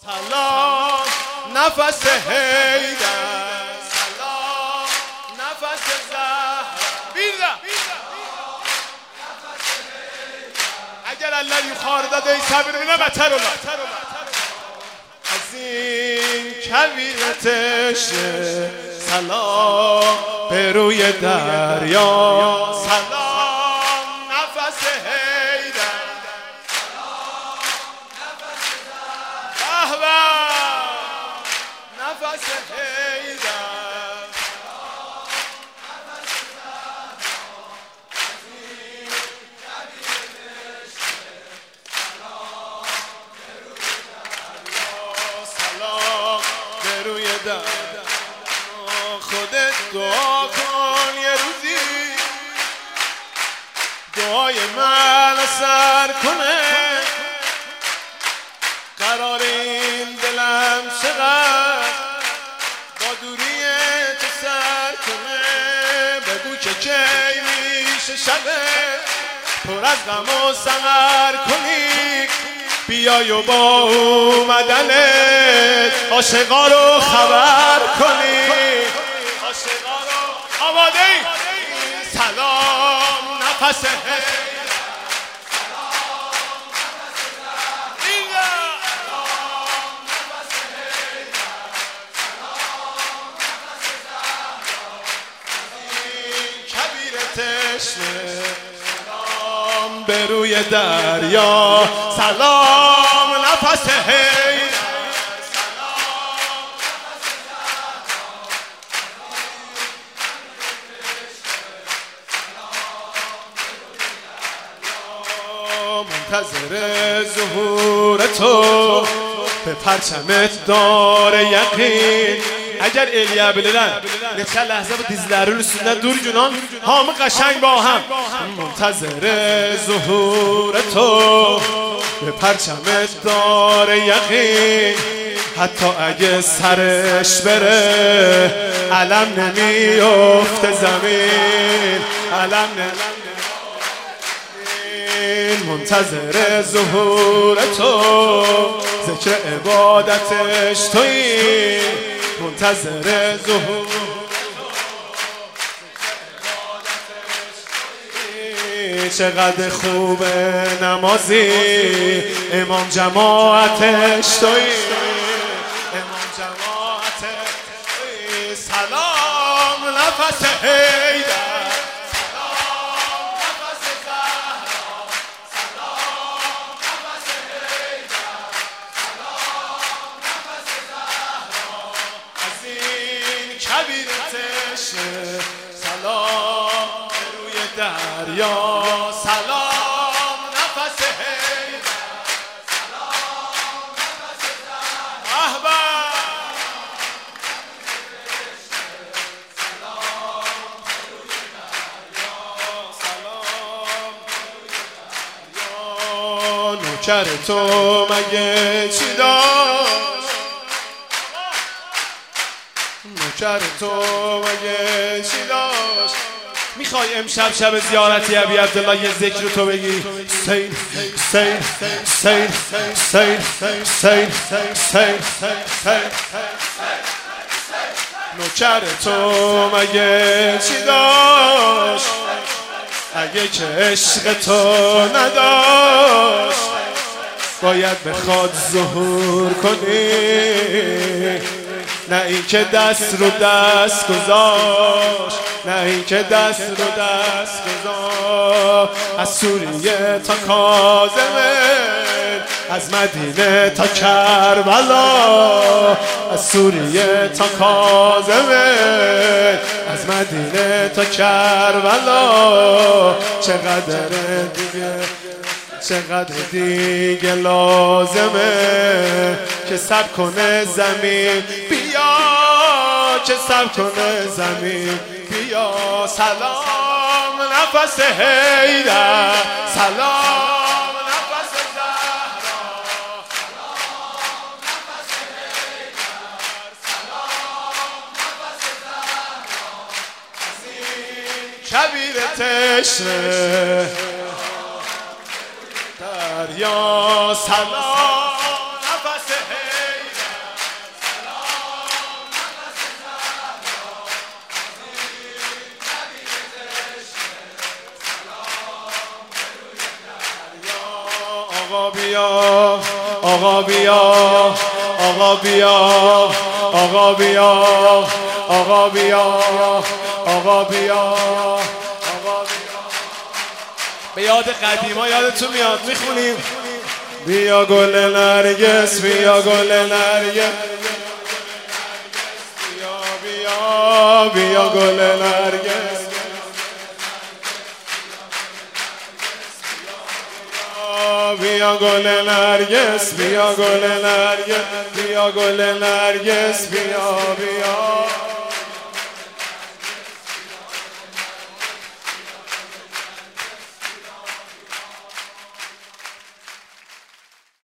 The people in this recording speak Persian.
سلام نفس حیدر، سلام نفس زهرا. بیرده اگر الله یخارد ای صبر من بتر الله از این کویر تشنه، سلام به روی دریا، سلام نفس حیدر، سلام نفس حیدر، خودت دعا کن یه روزی دعای من اثر کنه، قرار این دلم چقدر با دوری تو سر کنه. بگو که کی میشه شبه پر از غم و سمر کنی، بیای و با اومدنت عاشقا رو خبر کنی، عاشقا رو آماده ای. سلام نفس حیدر، سلام نفس زهرا، سلام نفس حیدر، سلام نفس زهرا. این کویر تشنه، سلام به روی دریا، سلام نفس حیدر، سلام نفس زهرا. منتظر ظهور تو به پرچمت داره یقین. اگر الیا بلدن نفسه لحظه با دیزلر رو رسوندن دور جونان همه قشنگ با هم. منتظر ظهور تو به پرچمت داره یقین، حتی اگه سرش بره علم نمیفته زمین، علم نمیفته. منتظر ظهور تو ذکر عبادتش تویی، منتظر ظهور چقدر خوبه نمازی، امام جماعتش تویی، امام جماعتش تویی. سلام نفس حیدر، سلام نفس زهرا، سلام نفس حیدر، سلام نفس زهرا. از این کویر تشنه، سلام به روی دریا، سلام نفس حیدر، سلام نفس زهرا. احبا سلام به روی دریا، سلام به روی دریا. نوکر تو مگه چی داشت، نوکر تو مگه چی داشت. میخوای امشب شب زیارتی ابی عبدالله یه ذکر رو تو بگی؟ حسین حسین حسین حسین حسین حسین حسین. نوکر تو مگه چی داشت اگه که عشق تو نداشت؟ باید بخواد ظهور کنی، نه این که دست رو دست گذاشت، نه این که دست رو دست گذاشت. از سوریه تا کاظمه، از مدینه تا کربلا، از سوریه تا کاظمه، از مدینه تا کربلا. چقدر دیگه، چقدر دیگه لازمه که صبر کنه زمین بیا، که صبر کنه زمین بیا. سلام نفس حیدر، سلام نفس زهرا، سلام نفس حیدر، سلام نفس زهرا. از این کویر تشنه دریا، سلام نفس حیدر. بیا آقا بیا آقا بیا آقا بیا آقا بیا آقا بیا به یاد قدیما یادتون میاد میخونیم بیا گل نرگس بیا گل نرگس بیا بیا بیا گل نرگس بیا گل نرگس بیا گل نرگس بیا گل نرگس بیا بیا